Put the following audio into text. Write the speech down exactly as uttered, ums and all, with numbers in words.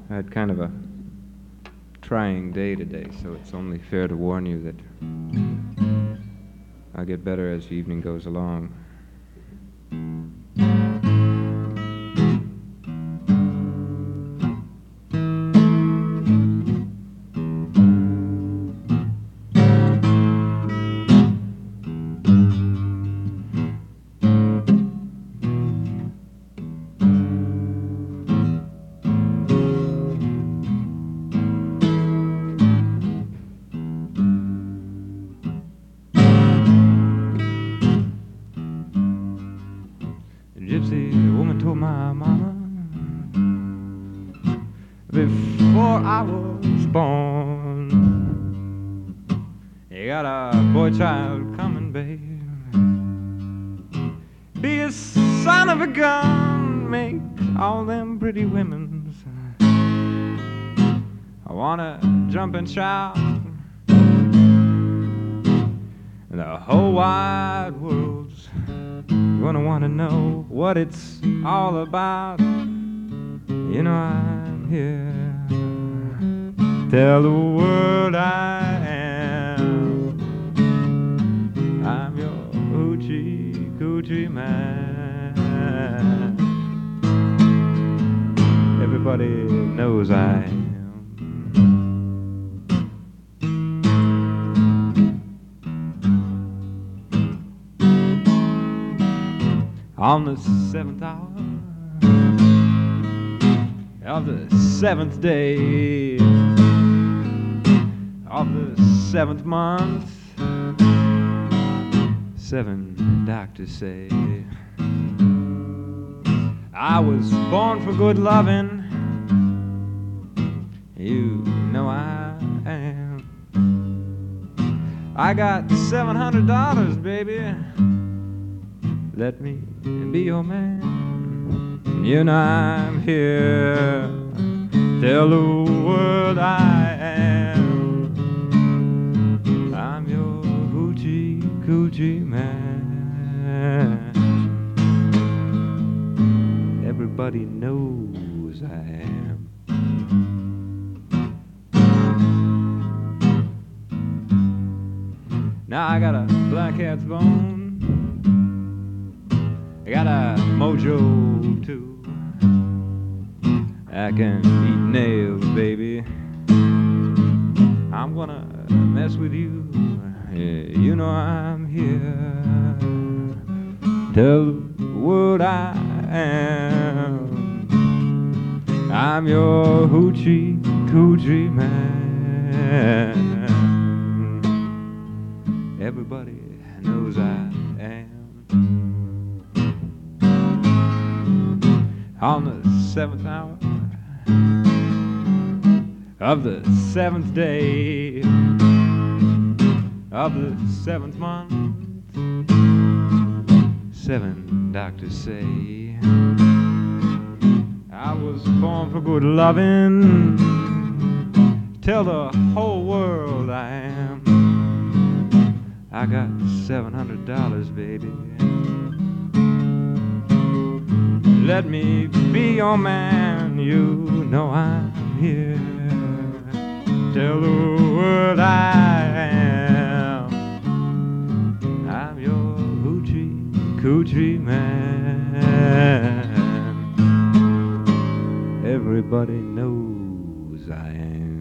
I had kind of a trying day today, so it's only fair to warn you that I'll get better as the evening goes along. Gypsy woman told my mama before I was born, you got a boy child coming, babe. Be a son of a gun, make all them pretty women's I wanna jump and shout. The whole wide world's gonna wanna know what it's all about. You know I'm here, tell the world I am. I'm your hoochie coochie man. Everybody knows I am. On the seventh hour of the seventh day of the seventh month, seven doctors say I was born for good loving. You know I am. I got seven hundred dollars, baby. Let me be your man. You know I'm here, tell the world I am. I'm your hoochie coochie man. Everybody knows I am. Now I got a black cat's bone, I got a mojo too. I can eat nails, baby. I'm gonna mess with you. Yeah, you know I'm here, tell the world I am. I'm your hoochie coochie man. Everybody knows I am. On the seventh hour of the seventh day of the seventh month, seven doctors say I was born for good loving. Tell the whole world I am. I got seven hundred dollars, baby. Let me be your man. You know I'm here, tell the world I am. I'm your hoochie coochie man. Everybody knows I am.